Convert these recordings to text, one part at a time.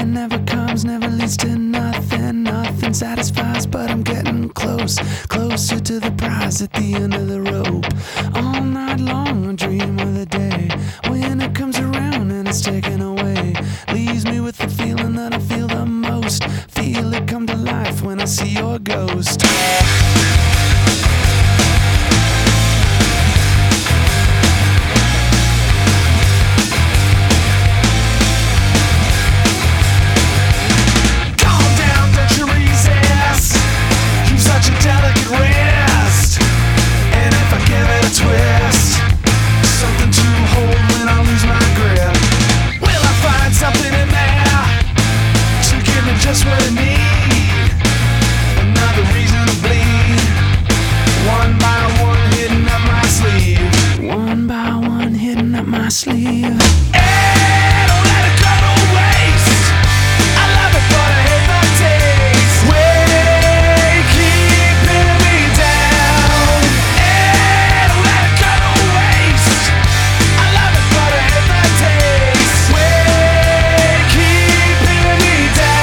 Something never comes, never leads to nothing. Nothing satisfies, but I'm getting closer to the prize at the end of the rope. All night long I dream of the day when it comes around and it's taken away. Leaves me with the feeling that I feel the most. Feel it come to life when I see your ghost. Just what I need, another reason to bleed. One by one hitting up my sleeve. One by one hitting up my sleeve. Hey, don't let it go to waste. I love it but I hate the taste. Way keeping me down. Hey, don't let it go to waste. I love it but I hate the taste. Way keeping me down.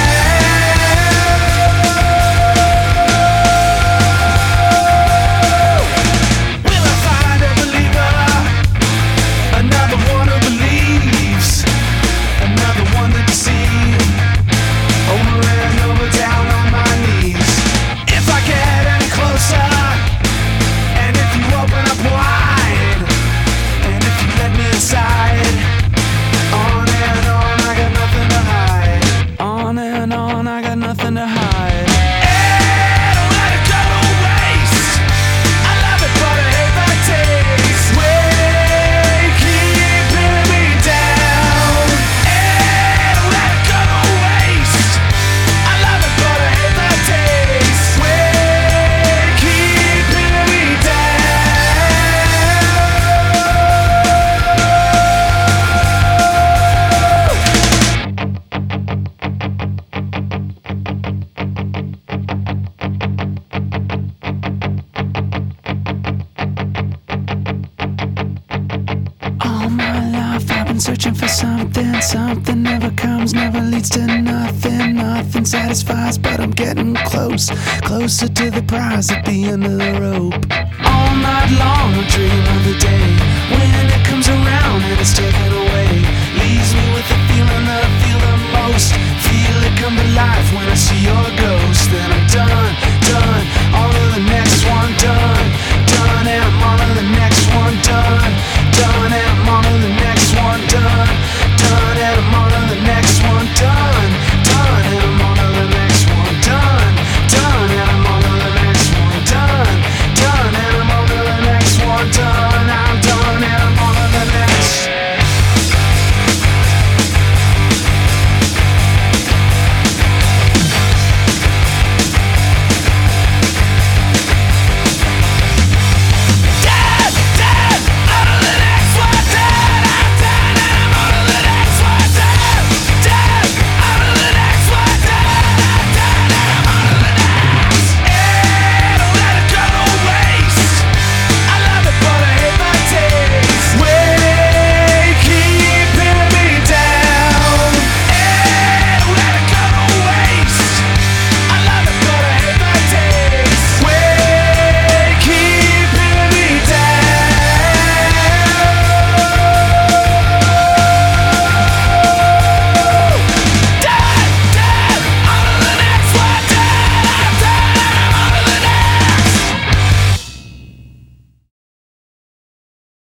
Searching for something never comes, never leads to nothing satisfies, but I'm getting closer to the prize at the end of the rope. All night long I dream of the day when it comes around and it's taken away. Leaves me with the feeling that I feel the most. Feel it come to life when I see your girl.